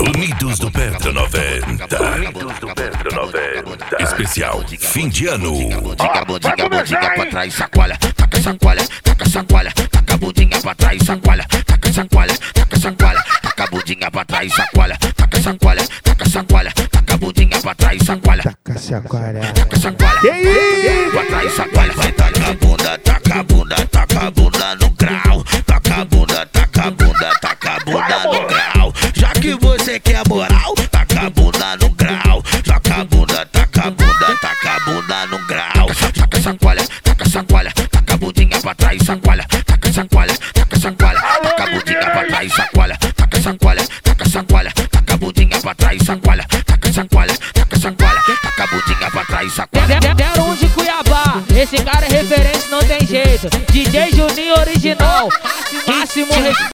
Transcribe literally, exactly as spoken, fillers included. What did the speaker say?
Unidos do Petro noventa. Unidos do Petro noventa. Especial fim de ano. Bundinha, bundinha, bundinha pra trás, chacoalha, taca chacoalha, taca chacoalha, taca a bundinha pra trás, chacoalha, taca chacoalha, taca chacoalha, taca a bundinha pra trás, chacoalha, taca chacoalha, taca chacoalha, taca a bundinha pra trás, chacoalha, Taca chacoalha. taca chacoalha, pra trás, chacoalha, vai taca a bunda, taca a bunda, taca a bunda no grau, taca a bunda, taca a bunda, taca a bunda no grau, já que você quer moral, taca a bunda no grau, taca a bunda, taca a bunda, taca a bunda no grau, taca chacoalha, taca chacoalha, taca a bundinha pra trás, chacoalha, taca chacoalha, taca chacoalha, taca a bundinha pra trás, chacoalha, taca chacoalha, taca chacoalha, taca a bundinha pra trás, chacoalha, taca chacoalha, taca chacoalha, taca a bundinha pra trás, chacoalha. Deram um de Cuiabá, esse cara é referente, não tem jeito. D J Juninho original, máximo respeito.